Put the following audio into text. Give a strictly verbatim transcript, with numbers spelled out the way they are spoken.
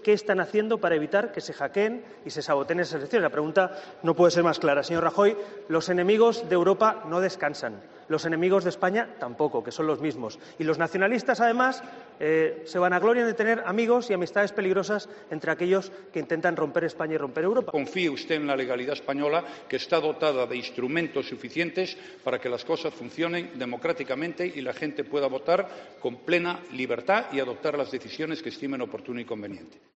qué están haciendo para evitar que se hackeen y se saboteen esas elecciones. La pregunta no puede ser más clara. Señor Rajoy, los enemigos de Europa no descansan. Los enemigos de España tampoco, que son los mismos. Y los nacionalistas, además, eh, se vanaglorian de tener amigos y amistades peligrosas entre aquellos que intentan romper España y romper Europa. Confíe usted en la legalidad española, que está dotada de instrumentos suficientes para que las cosas funcionen democráticamente y la gente pueda votar con plena libertad y adoptar las decisiones que estimen oportuno y conveniente.